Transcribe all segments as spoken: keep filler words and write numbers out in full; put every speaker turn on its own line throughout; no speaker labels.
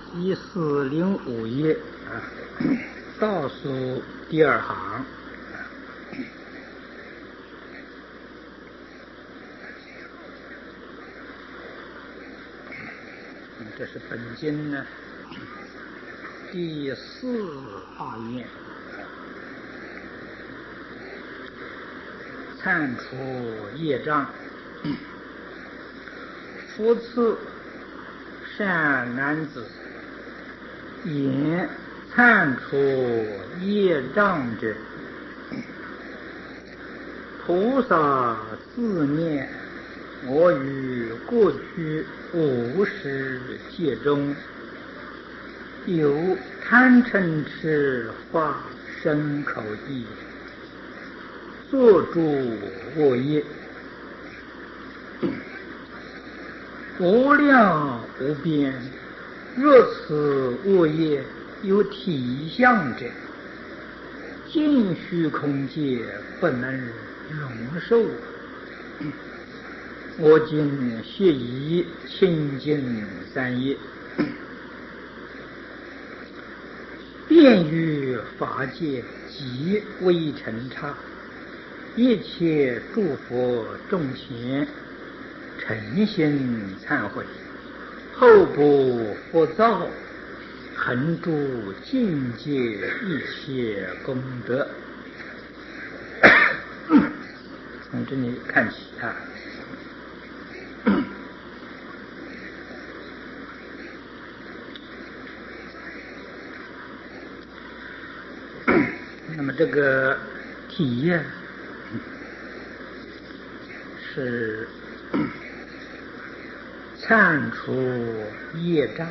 一四零五页啊，倒数第二行。这是本经呢第四大愿，忏除业障。复次，善男子，言忏除业障者，菩萨自念：我于过去五十劫中，有贪嗔痴法身口意，作诸恶业，无量无边。若此恶业有体相者，尽虚空界不能容受。我今学以清净三业，便于法界极微尘刹，一切诸佛众前诚心忏悔，后不复造，恒诸境界一切功德。从这里看起啊，那么这个体验是忏除业障。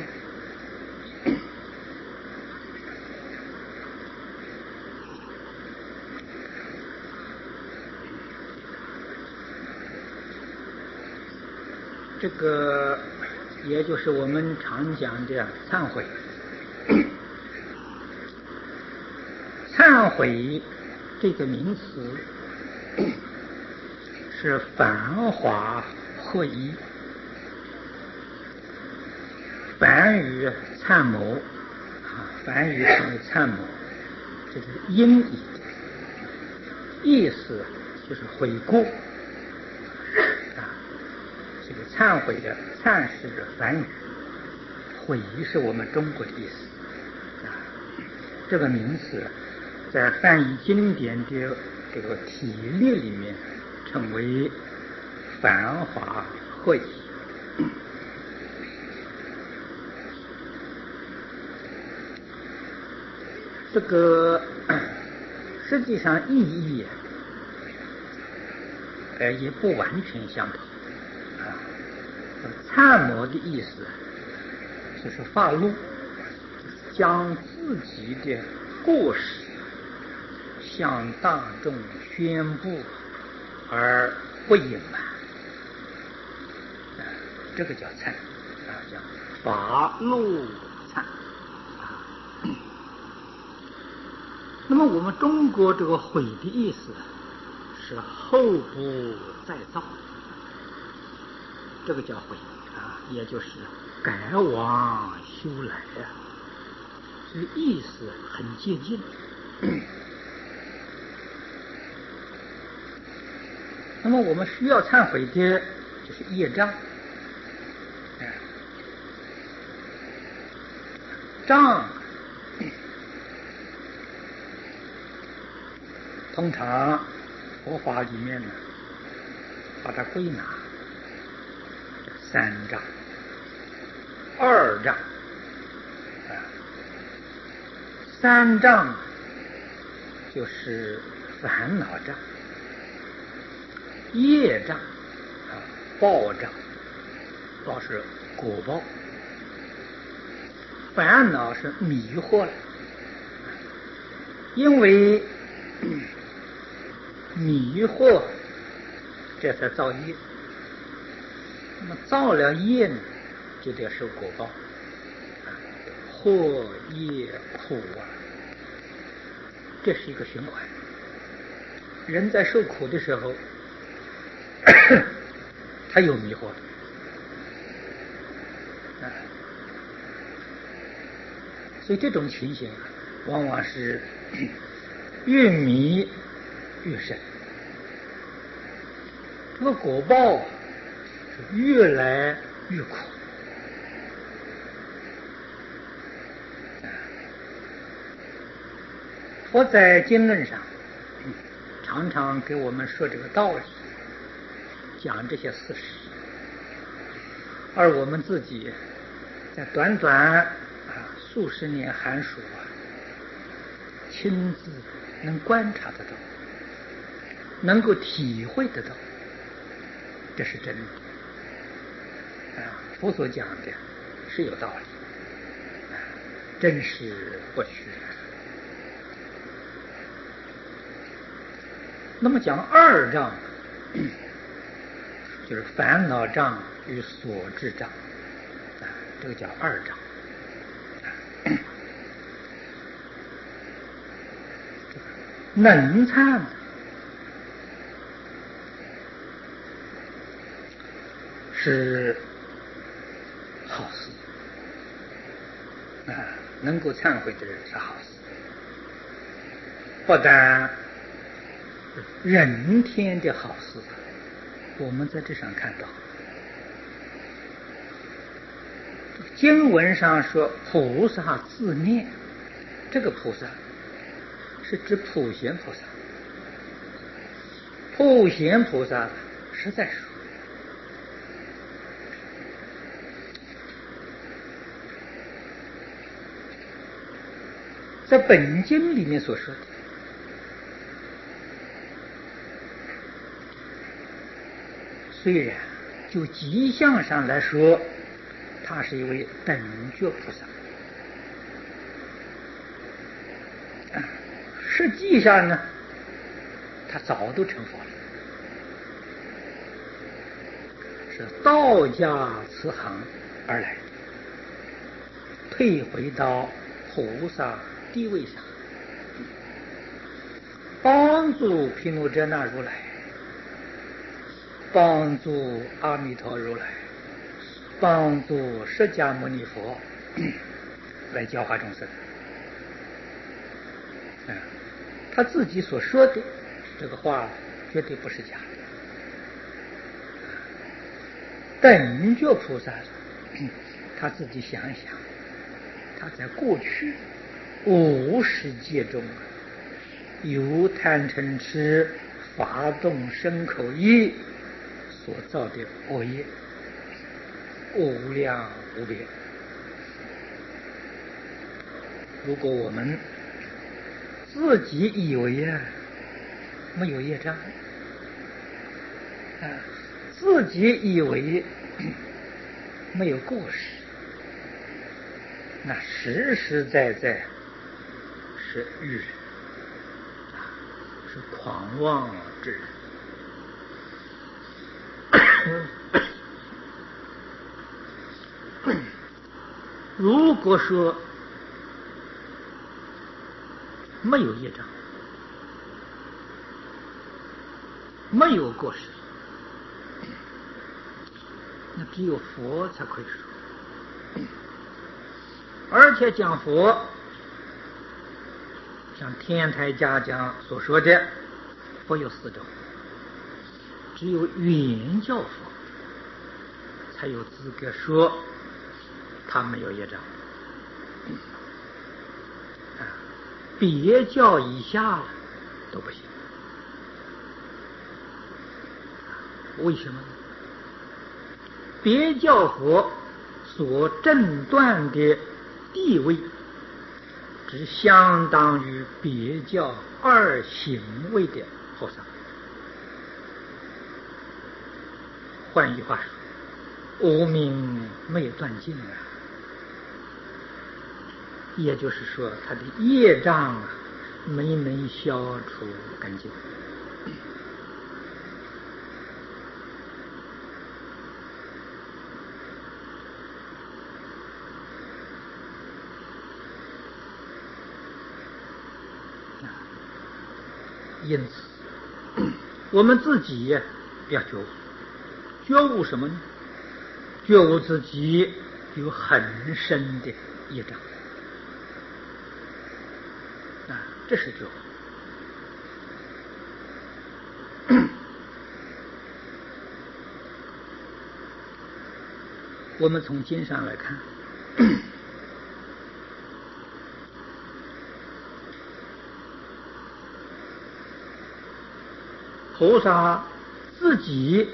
这个也就是我们常讲的忏悔。忏悔这个名词是繁华合一，梵语忏谋啊，梵语是忏谋，这是音译，意思就是悔过啊。这个忏悔的忏是梵语，悔是我们中国的意思啊。这个名词在翻译经典的这个体例里面称为繁华合一。这个实际上意义呃也不完全相同啊。忏谋的意思就是发露，将自己的过失向大众宣布而不隐瞒啊，这个叫忏啊，叫发露忏。那么我们中国这个悔的意思是后不再造，这个叫悔啊，也就是改往修来啊，这个意思很接近。那么我们需要忏悔的就是业障，障通常佛法里面呢，把它归纳三障：二障啊，三障就是烦恼障、业障啊，报障，报是果报，烦恼是迷惑了，因为迷惑这才造业，那么造了业呢，就得受果报，祸业苦啊，这是一个循环。人在受苦的时候，他有迷惑啊， 所以这种情形往往是越迷越深，这个果报是越来越苦。佛在经论上常常给我们说这个道理，讲这些事实，而我们自己在短短啊数十年寒暑啊，亲自能观察得到，能够体会得到，这是真的啊！佛所讲的是有道理，啊、真实不虚。那么讲二障，就是烦恼障与所知障，啊，这个叫二障。能忏是好事啊，能够忏悔的人是好事，不但人天的好事，我们在这上看到经文上说菩萨自念，这个菩萨是指普贤菩萨。普贤菩萨实在说，在本经里面所说的，虽然就迹象上来说，他是一位等觉菩萨，啊，实际上呢，他早都成佛了，是道家慈航而来，退回到菩萨地位上，帮助毗卢遮那如来，帮助阿弥陀如来，帮助释迦牟尼佛来教化众生。啊，他自己所说的这个话绝对不是假的。等觉菩萨他自己想一想，他在过去五十劫中由贪嗔痴发动身口意所造的恶业无量无边。如果我们自己以为啊没有业障啊，自己以为没有过失，那实实在在是愚人，是狂妄之人。如果说没有业障，没有过失，那只有佛才可以说。而且讲佛，像天台家讲所说的，佛有四种，只有圆教佛才有资格说他没有业障，别教以下了都不行。为什么呢？别教佛所证断的地位只相当于别教二行位的菩萨。换句话说，无明没有断尽啊，也就是说他的业障啊没能消除干净。因此我们自己要觉悟，觉悟什么呢？觉悟自己有很深的业障， 这是智慧。我们从经上来看，菩萨自己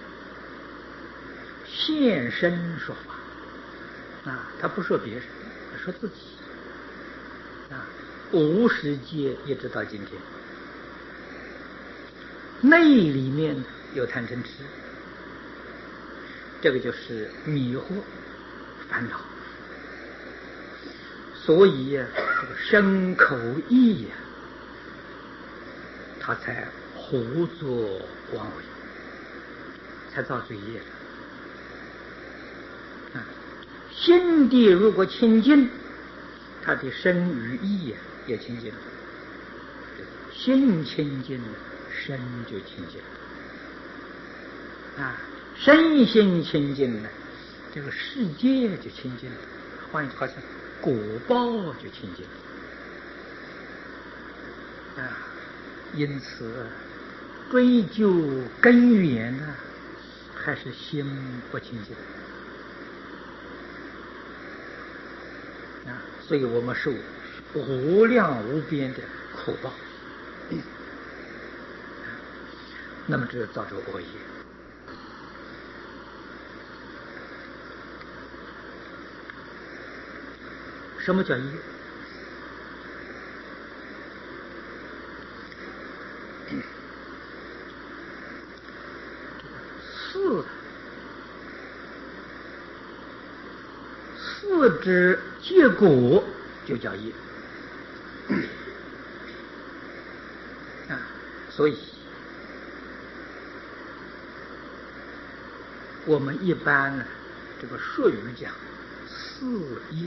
现身说法啊，他不说别人，他说自己啊，无始劫一直到今天，内里面有贪嗔痴，这个就是迷惑烦恼，所以呀、啊，这个身口意呀、啊，他才胡作妄为，才造罪业的。啊，心地如果清净，他的身与意呀、啊、也清净了，心清净了，身就清净了。啊。身心清净了，这个世界就清净了，换一句话说，果报就清净了啊。因此，追究根源呢，还是心不清净啊。所以我们受无量无边的苦报，嗯、那么这造成恶业。什么叫业？四四之结果就叫业啊，所以我们一般呢，这个术语讲四业。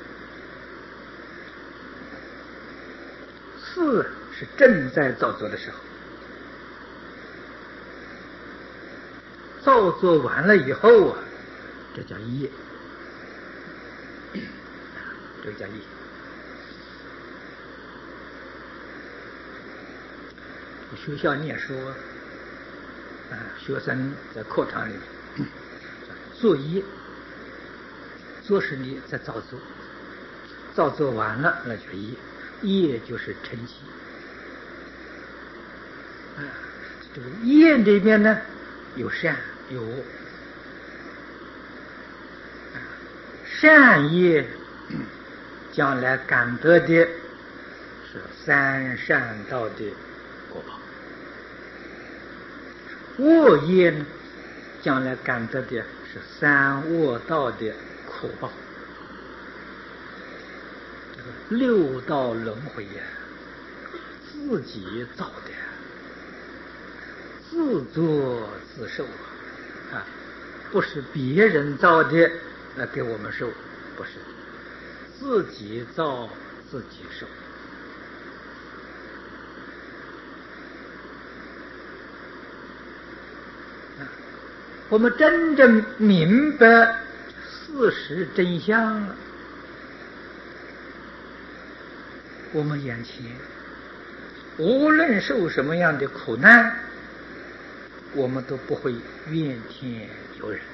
四是正在造作的时候，造作完了以后啊，这叫业，这叫业。学校念书啊，学生在课堂里作业，做是你在造作，造作完了那叫业。业就是成绩啊，这个业里面呢有善有恶啊，善业将来感得的是三善道的果报，恶业呢将来感得的是三恶道的苦报。六道轮回呀、啊，自己造的，自作自受啊，不是别人造的来给我们受，不是，自己造自己受。啊，我们真正明白事实真相了，我们眼前无论受什么样的苦难，我们都不会怨天尤人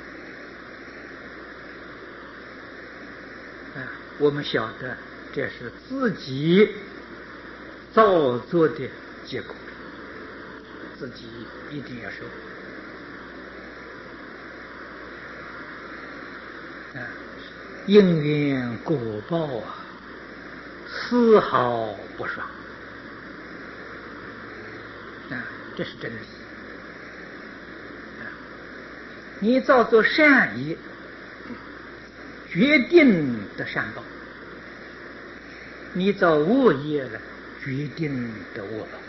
啊！我们晓得这是自己造作的结果，自己一定要受啊！因缘果报啊，丝毫不爽啊！这是真理啊！你造作善业，决定得善报；你造恶业了，决定得恶报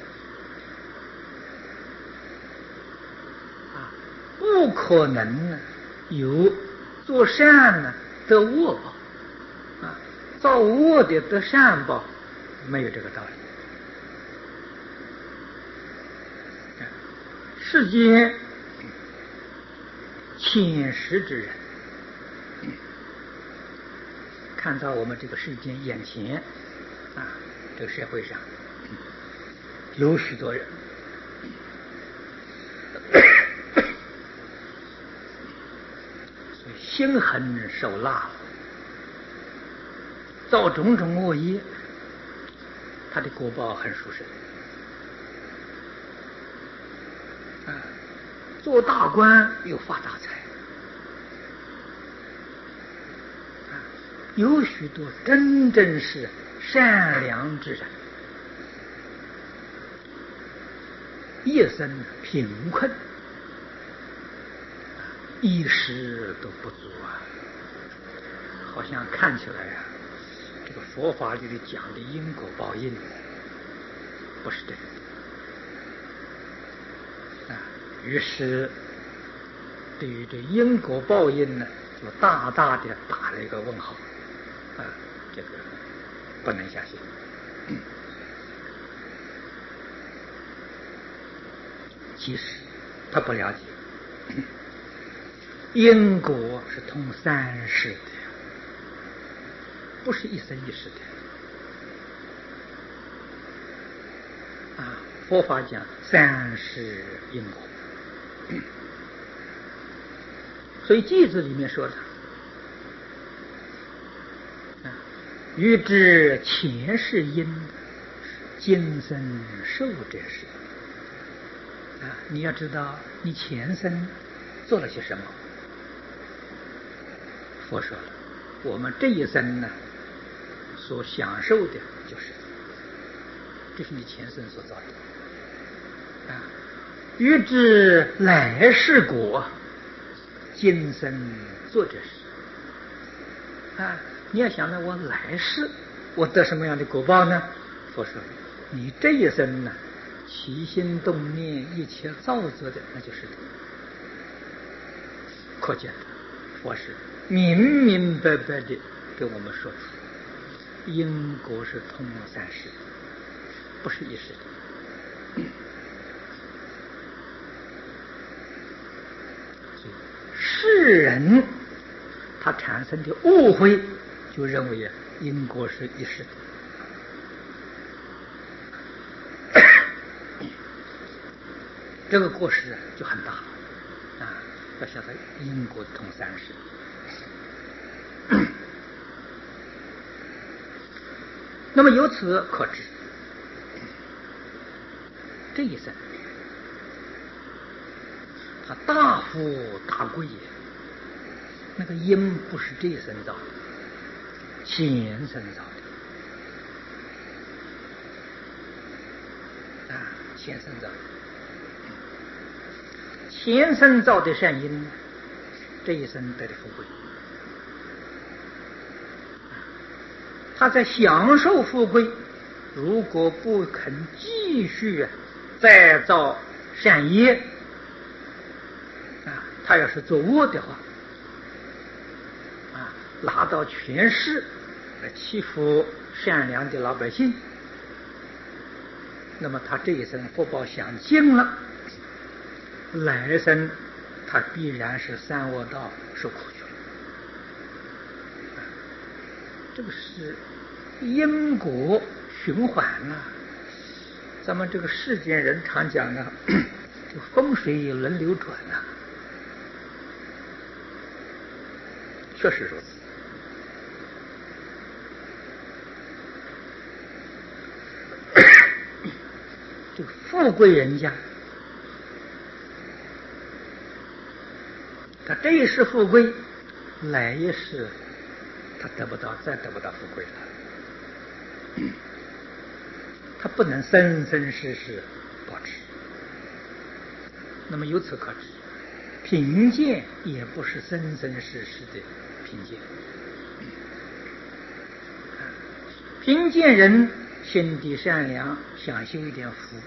啊！不可能呢有做善呢得恶报啊，造恶的得善报，没有这个道理。世间浅识之人，看到我们这个世间眼前啊，这个社会上有许多人所以心狠手辣，造种种恶业，他的果报很殊胜啊！做大官又发大财啊！有许多真正是善良之人，一生贫困，一时都不足啊！好像看起来呀、啊，这个佛法里的讲的因果报应不是这个啊。于是对于这因果报应呢，就大大的打了一个问号啊，这个不能相信。其实他不了解，因果是通三世的，不是一生一世的啊。佛法讲三世因果，所以偈子里面说的啊，欲知前世因，今生受者是。啊，你要知道你前生做了些什么。佛说了，我们这一生呢，所享受的就是这是你前生所造的啊。欲知来世果，今生做这事啊。你要想到我来世我得什么样的果报呢？佛说你这一生呢，起心动念一切造作的，那就是可见的佛是明明白白的给我们说出因果是通三世，不是一世的。世人他产生的误会，就认为因果是一世的。这个过失就很大啊！要晓得因果通三世。那么由此可知，这一生他大富大贵也，那个因不是这一生造的，前生造的啊，前生造的。前生造的善因，这一生得的富贵。他在享受富贵，如果不肯继续再造善业啊，他要是做恶的话啊，拿到权势来欺负善良的老百姓，那么他这一生福报享尽了，来生他必然是三恶道受苦去了。这个是因果循环啊。咱们这个世间人常讲呢，就风水轮流转啊，确实如此。这个富贵人家，他这一世富贵，来一世他得不到，再得不到富贵了。他不能生生世世保持。那么由此可知，贫贱也不是生生世世的贫贱。贫贱人心地善良，想修一点福，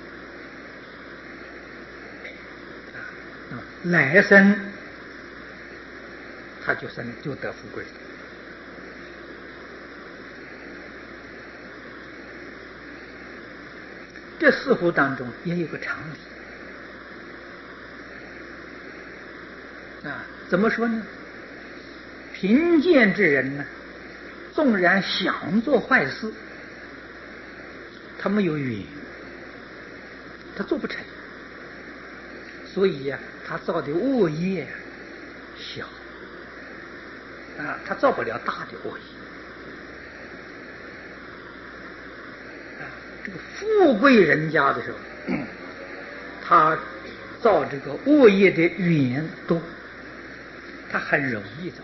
来生他就生就得富贵了。这似乎当中也有个常理啊。怎么说呢？贫贱之人呢，纵然想做坏事，他没有缘， 他做不成，所以呀、啊，他造的恶业小啊，他造不了大的恶业啊。这个富贵人家的时候，他造这个恶业的缘多，他很容易造。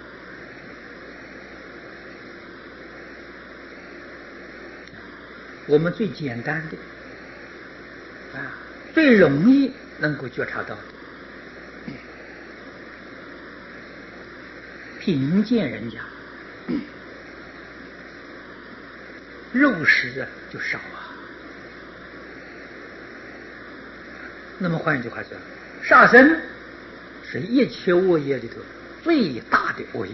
我们最简单的啊，最容易能够觉察到的，贫贱人家肉食啊就少啊。那么换一句话说，杀生是一切恶业里头最大的恶业。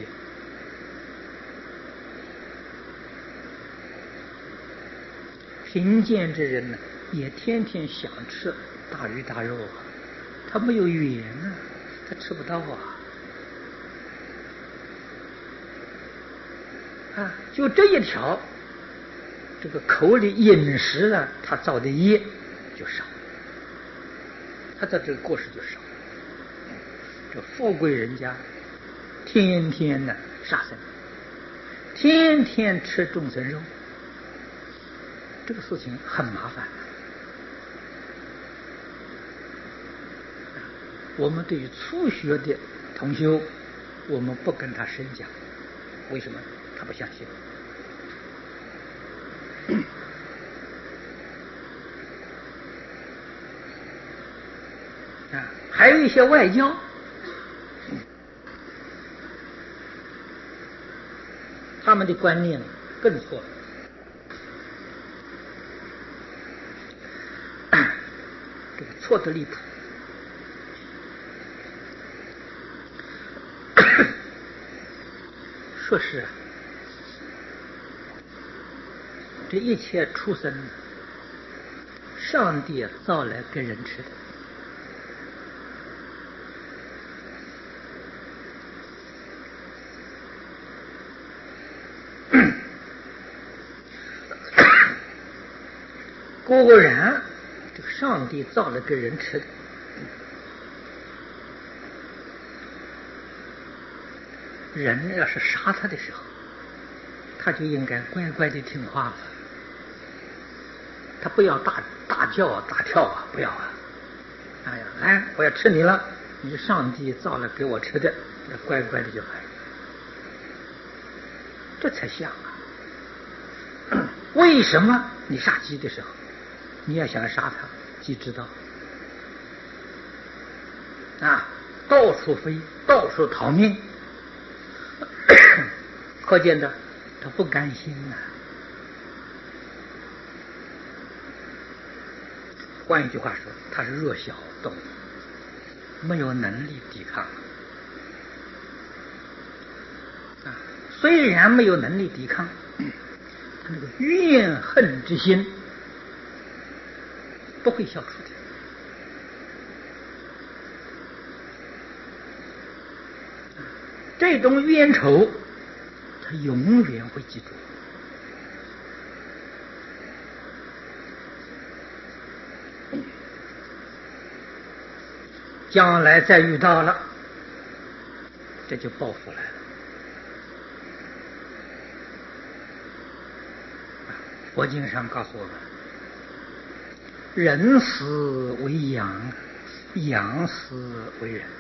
贫贱之人呢，也天天想吃大鱼大肉啊，他没有缘啊，他吃不到啊。啊，就这一条，这个口里饮食呢，他造的业就少，他的这个过失就少。这富贵人家天天呢杀生，天天吃众生肉，这个事情很麻烦。我们对于初学的同修，我们不跟他深讲，为什么？他不相信。啊，还有一些外教，他们的观念更错了。这个错得离谱。说是这一切畜生，上帝造来给人吃的。果然，这个上帝造了给人吃的。人要是杀他的时候，他就应该乖乖的听话了，他不要大大叫啊大跳啊，不要啊！哎呀，来，我要吃你了，你是上帝造了给我吃的，乖乖的就好，这才像啊！为什么你杀鸡的时候，你要想杀它，鸡知道啊，到处飞，到处逃命。可见的，他不甘心呐、啊。换一句话说，他是弱小动物，没有能力抵抗啊。虽然没有能力抵抗，他那个怨恨之心不会消除的。这种冤仇，他永远会记住。将来再遇到了，这就报复来了。佛经上告诉我们，人死为羊，羊死为人。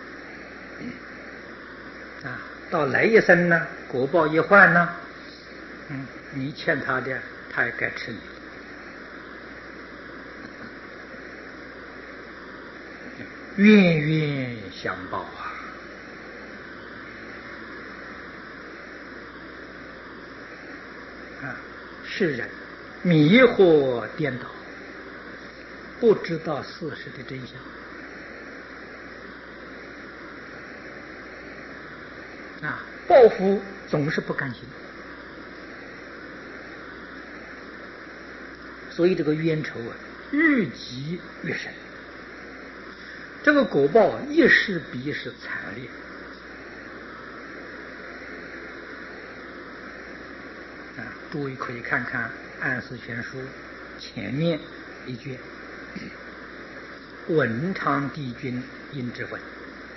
啊，到来一生呢，果报一换呢，嗯，你欠他的，他也该吃你。冤冤相报啊！啊，世人迷惑颠倒，不知道事实的真相。啊，报复总是不甘心，所以这个冤仇啊，日积月深。这个果报一时比一时惨烈。啊，诸位可以看看《安世全书》前面一卷。 文昌帝君阴之文。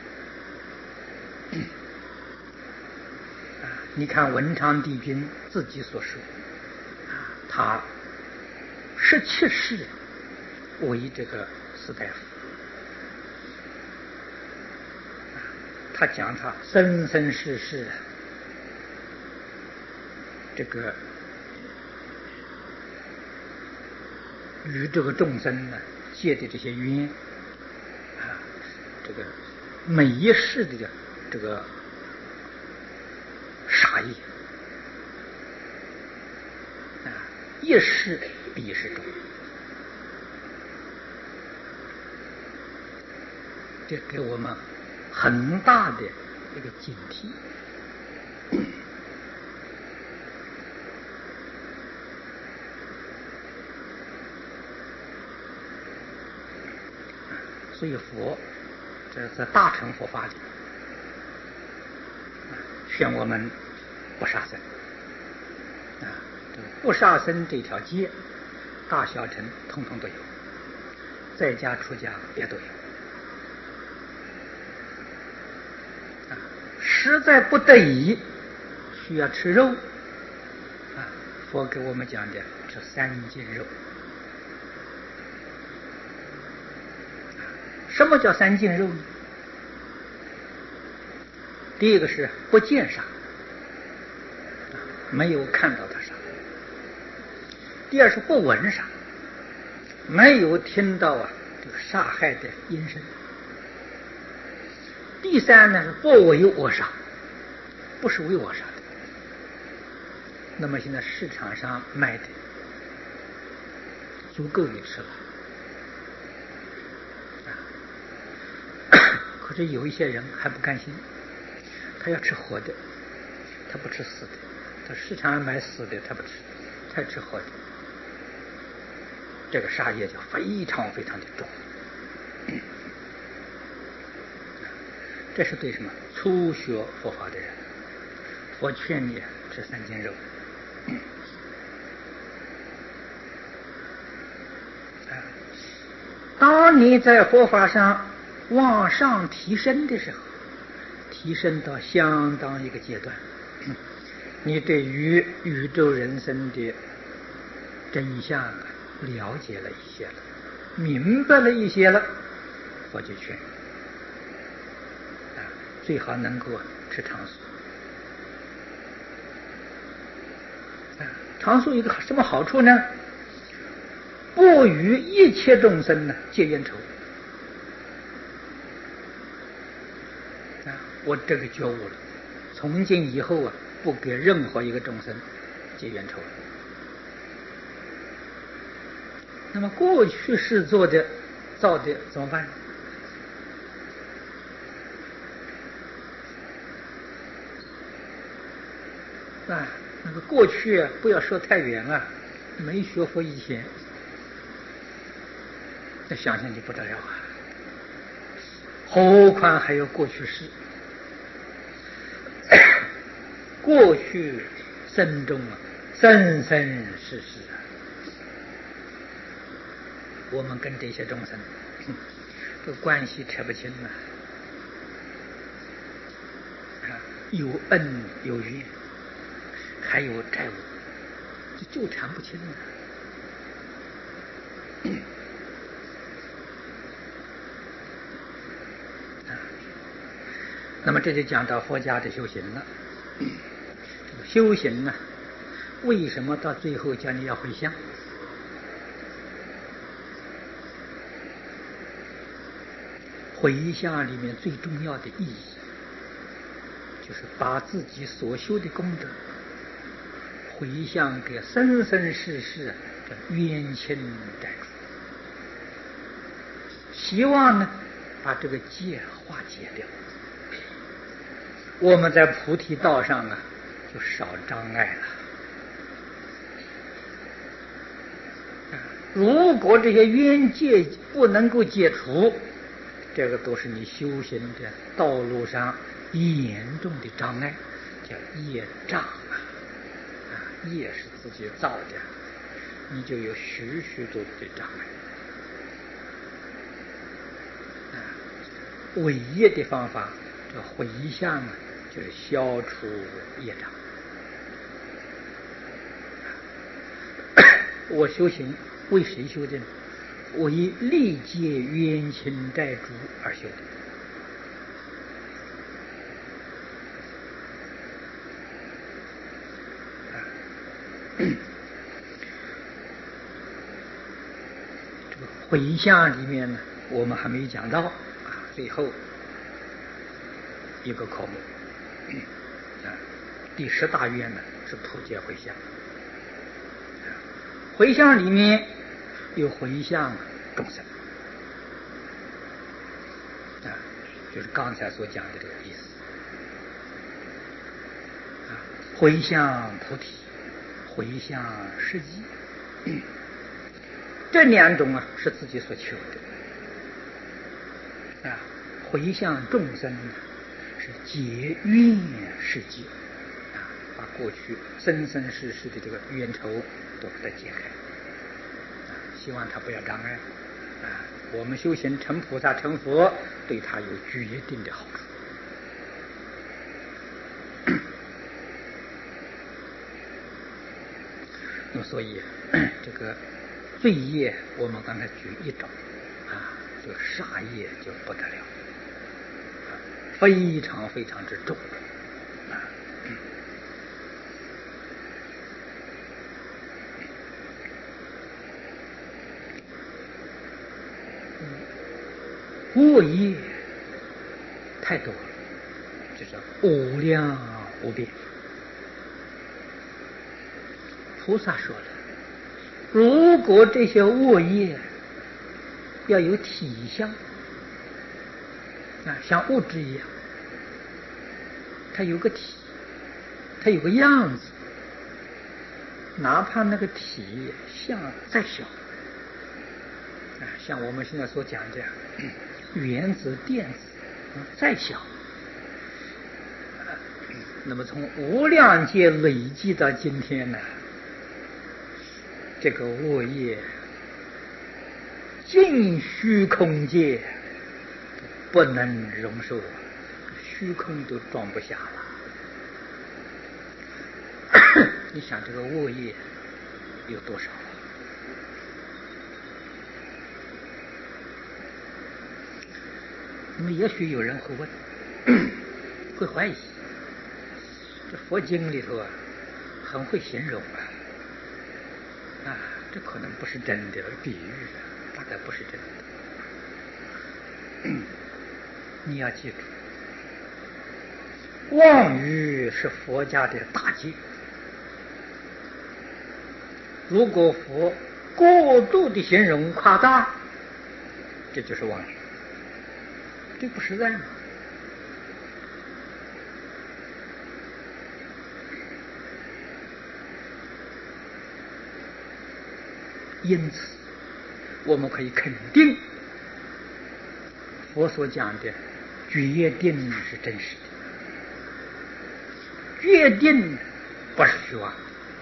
啊，你看文昌帝君自己所说，啊，他十七世为这个士大夫，啊，他讲他生生世世这个与这个众生呢结的这些冤啊，这个每一世的这个杀业啊，一世比一世重，这给我们很大的一个警惕。所以佛这在大乘佛法里劝我们不杀生啊，不杀生这条戒，大小乘统统都有，在家出家也都有啊。实在不得已需要吃肉啊，佛给我们讲的是三净肉。什么叫三净肉呢？第一个是不见杀，没有看到他杀；第二是不闻杀，没有听到啊这个杀害的音声；第三呢是不为我杀，不是为我杀的。那么现在市场上卖的足够你吃了。可是有一些人还不甘心，他要吃活的，他不吃死的。他市场上买死的他不吃，他吃活的。这个杀业就非常非常的重。这是对什么？初学佛法的人，佛劝你吃三净肉。当你在佛法上往上提升的时候，提升到相当一个阶段，你对于宇宙人生的真相了解了一些了，明白了一些了，我就劝啊，最好能够吃长素。啊，长素有个什么好处呢？不与一切众生呢结冤仇。我这个觉悟了，从今以后啊，不给任何一个众生结冤仇了。那么过去世做的、造的怎么办？啊，那个过去啊，不要说太远了，没学佛以前，那想想就不得了啊！何况还有过去世。过去生中啊，生生世世啊，我们跟这些众生这关系扯不清了啊，有恩有怨，还有债务，这纠缠不清了。啊，那么这就讲到佛家的修行了。修行呢，为什么到最后叫你要回向？回向里面最重要的意义，就是把自己所修的功德回向给生生世世的冤亲债主，希望呢把这个结化解掉。我们在菩提道上啊，就少障碍了。如果这些冤结不能够解除，这个都是你修行的道路上严重的障碍，叫业障啊！啊，业是自己造的，你就有许许多多的障碍。 唯一的方法，这回向啊，就是消除业障。我修行为谁修的呢？为历劫冤亲债主而修的。这个回向里面呢，我们还没讲到啊，最后一个科目啊，第十大愿呢是普皆回向。回向里面有回向众生啊，就是刚才所讲的这个意思啊，回向菩提，回向世机，这两种啊是自己所求的啊。回向众生是解冤世界啊，把过去生生世世的这个冤仇都给它解开啊，希望他不要障碍啊。我们修行成菩萨成佛，对他有决定的好处。那么所以这个罪业，我们刚才举一种啊，这个杀业就不得了，啊，非常非常之重啊。恶业太多了，就是无量无边。菩萨说了，如果这些恶业要有体相啊，像物质一样，它有个体，它有个样子，哪怕那个体相再小啊，像我们现在所讲的原子、电子再小，那么从无量劫累积到今天呢，这个恶业尽虚空界不能容受，虚空都装不下了。你想这个恶业有多少？那么也许有人会问，会怀疑，这佛经里头啊，很会形容啊，啊，这可能不是真的，比喻的，大概不是真的。你要记住，妄语是佛家的大戒。如果佛过度的形容夸大，这就是妄语，这不实在吗？因此，我们可以肯定，佛所讲的决定是真实的，决定不是虚妄，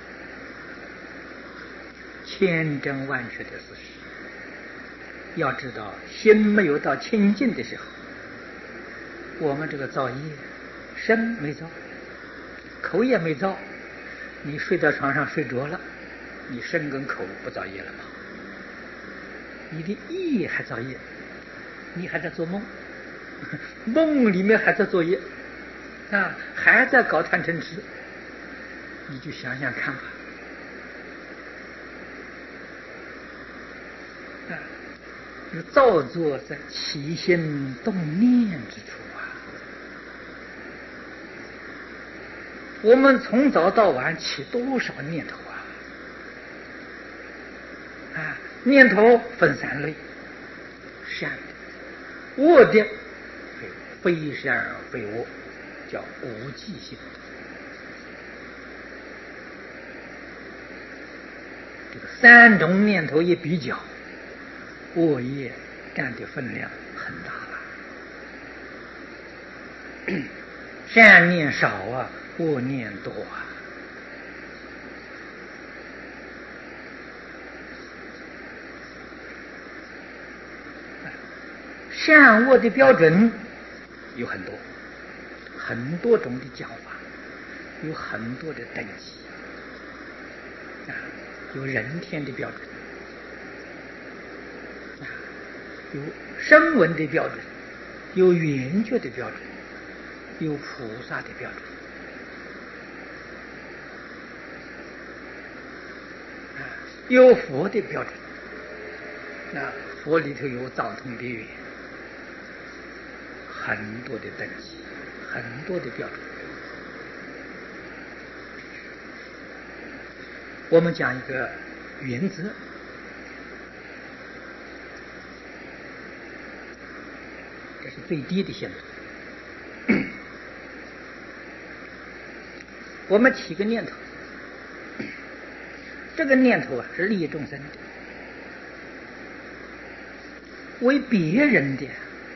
千真万确的事实。要知道，心没有到清净的时候，我们这个造业，身没造，口也没造，你睡在床上睡着了，你身跟口不造业了吗？你的意还造业，你还在做梦，梦里面还在作业啊，还在搞贪嗔痴，你就想想看吧。啊，造作在起心动念之处啊，我们从早到晚起多少念头啊！啊，念头分三类：善的、恶的，非善非恶，叫无记性。这个三种念头一比较，恶业占的分量很大了。善念少啊，恶念多啊。 善恶的标准有很多，很多种的讲法，有很多的等级啊，有人天的标准啊，有声闻的标准，有圆觉的标准，有菩萨的标准啊，有佛的标准。那佛里头有藏通别圆，很多的等级，很多的标准。我们讲一个原则，这是最低的限度。我们起个念头，这个念头啊是利益众生的，为别人的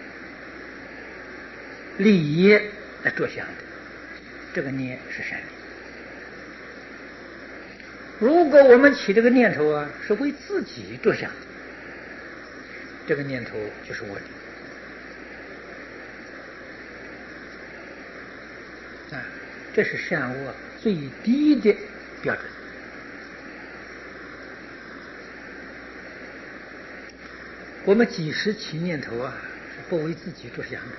利益来着想的，这个念是善的。如果我们起这个念头啊是为自己着想的，这个念头就是我的啊，这是善恶最低的标准。我们几时起念头啊是不为自己着想的？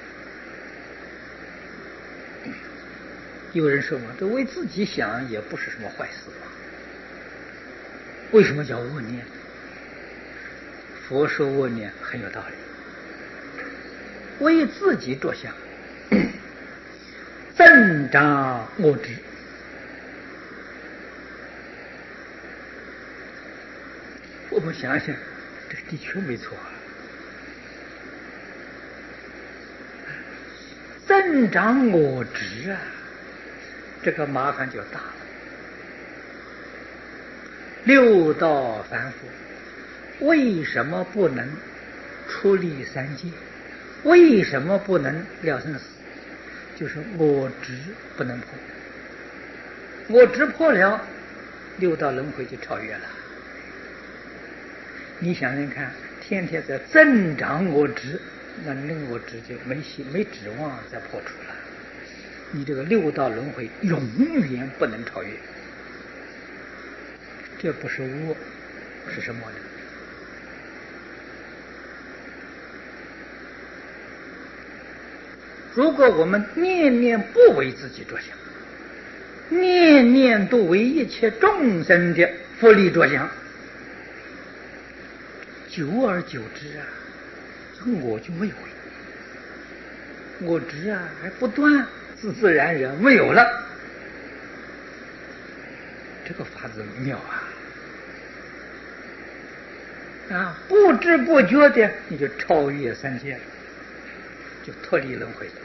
有人说嘛，这为自己想也不是什么坏事吧？为什么叫恶念？佛说恶念很有道理，为自己着想，增长我执。我们想想，这的确没错啊。增长我执啊，这个麻烦就大了。六道凡夫为什么不能出离三界？为什么不能了生死？就是我执不能破，我执破了，六道轮回就超越了。你想想看，天天在增长我执，那那我执就没希没指望再破除了。你这个六道轮回永远不能超越，这不是恶，是什么呢？如果我们念念不为自己着想，念念都为一切众生的福利着想，久而久之啊，我就没有了，我执啊还不断，自自然然没有了。这个法子妙啊！啊，不知不觉的你就超越三界了，就脱离轮回了。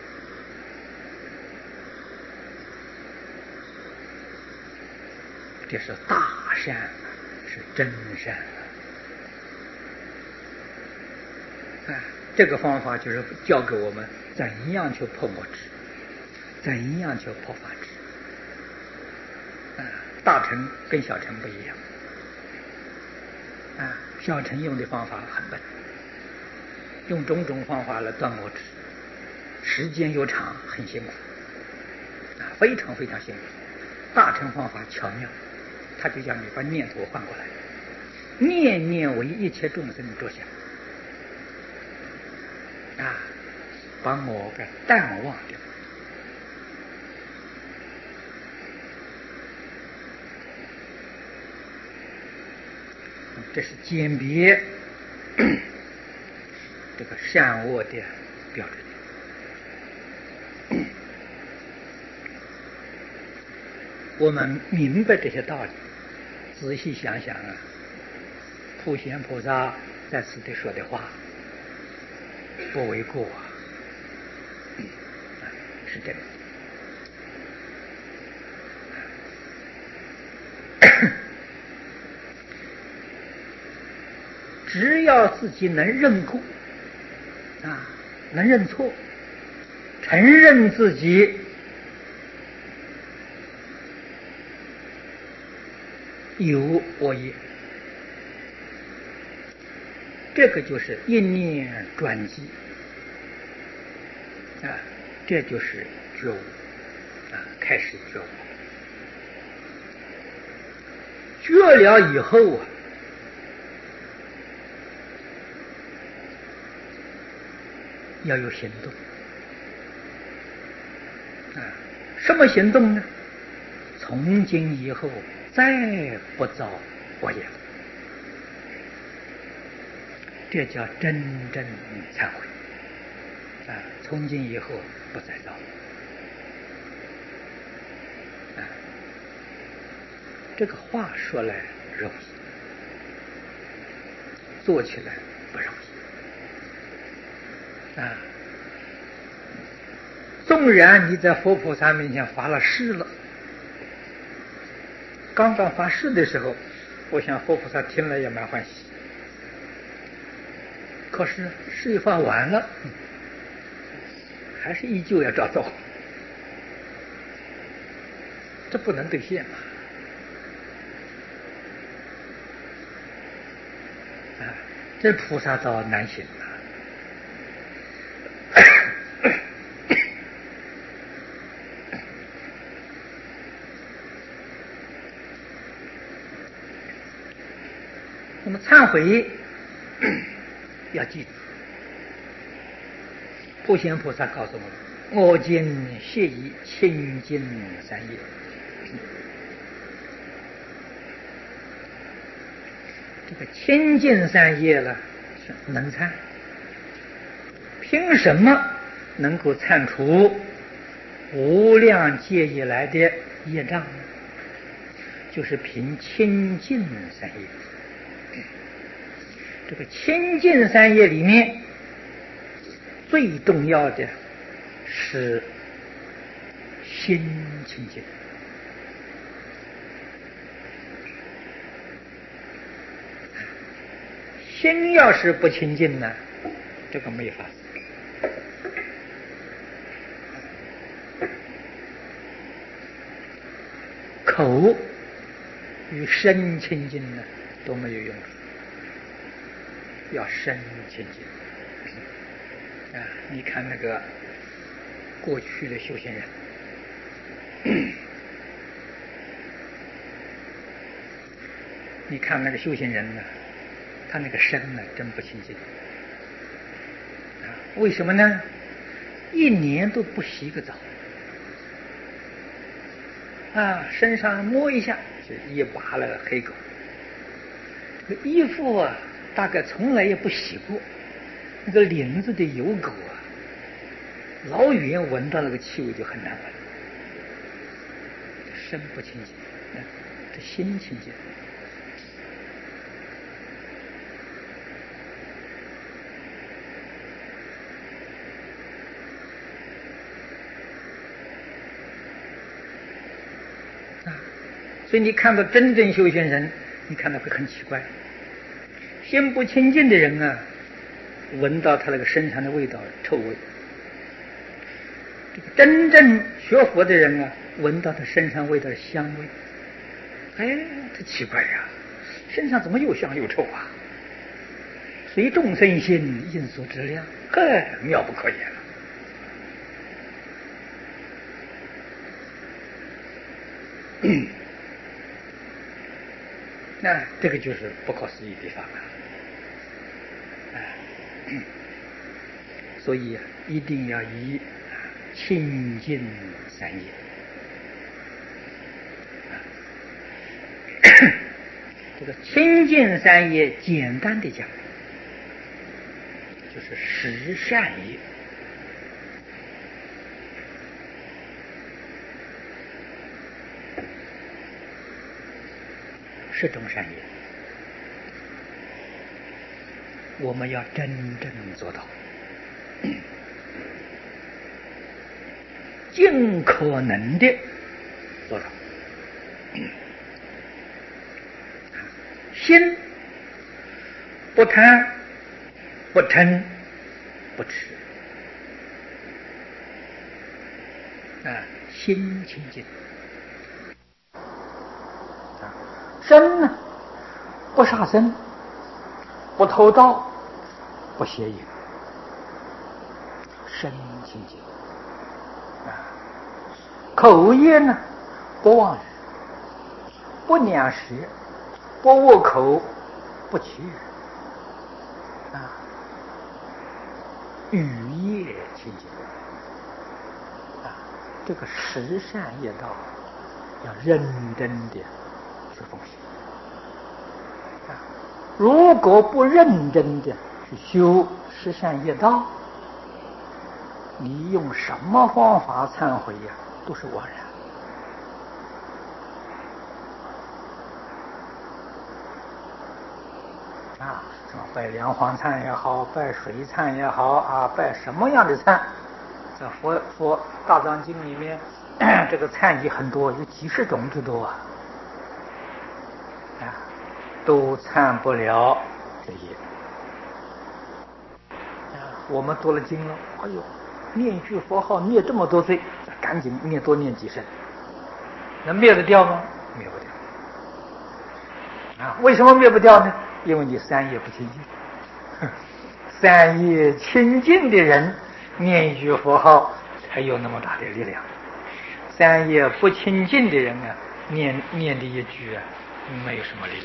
这是大善，是真善啊！这个方法就是教给我们怎样去破我执，怎样去破法执。啊，大乘跟小乘不一样。啊，小乘用的方法很笨，用种种方法来断我执，时间又长，很辛苦，啊，非常非常辛苦。大乘方法巧妙，他就叫你把念头换过来，念念为一切众生着想，啊，把我给淡忘掉。这是鉴别这个善恶的标准。我们明白这些道理，仔细想想啊，普贤菩萨在此地说的话不为过啊，是真的。只要自己能认过啊，能认错，承认自己有恶业， 这个就是一念转机啊，这就是觉悟啊，开始觉悟。觉了以后啊，要有行动啊，什么行动呢？从今以后再不造恶业，这叫真正忏悔啊！从今以后不再造啊！这个话说来容易，做起来不容易啊！纵然你在佛菩萨面前发了誓了，刚刚发誓的时候，我想佛菩萨听了也蛮欢喜。可是誓一发完了，还是依旧要照做，这不能兑现嘛？啊，这菩萨道难行啊！那么忏悔要记住，普贤菩萨告诉我们：我今谢以清净三业。这个清净三业呢，是能忏。凭什么能够忏除无量劫以来的业障呢？就是凭清净三业。这个清净三业里面最重要的是心清净。心要是不清净呢，这个没法子。口与身清净呢都没有用处，要身清净啊！你看那个过去的修行人，你看那个修行人呢，他那个身呢真不清净啊！为什么呢？一年都不洗个澡啊，身上摸一下就一拔了黑狗。这个衣服啊，大概从来也不洗过，那个领子的油垢啊，老远闻到那个气味就很难闻。身不清净，这心清净。所以你看到真正修行人，你看到会很奇怪，心不清净的人啊，闻到他那个身上的味道臭味；这个真正学佛的人啊，闻到他身上味道的香味。哎，这奇怪呀、啊，身上怎么又香又臭啊？随众生心，应所知量，嘿，妙不可言了。那这个就是不可思议的地方了，啊，所以一定要以清净三业。这个清净三业，简单的讲，就是十善业。十种善业，我们要真正做到，尽可能的做到。心不贪，不嗔，不痴，啊，心清净。身呢，不杀生，不偷盗， 不邪淫，身清净啊。口业呢，不妄语，不两舌，不恶口，不绮语啊。语业清净啊，这个十善业道要认真的去奉行啊。如果不认真的去修十善业道，你用什么方法忏悔呀，都是枉然啊。什么拜梁皇忏也好，拜水忏也好啊，拜什么样的忏，在佛佛大藏经里面这个忏仪很多，有几十种之多啊，啊，都忏不了这些啊。我们读了经了，哎呦，念一句佛号灭这么多罪，赶紧念多念几声，能灭得掉吗？灭不掉啊。为什么灭不掉呢？因为你三业不清净。三业清净的人念一句佛号才有那么大的力量，三业不清净的人啊，念念的一句啊，没有什么力量。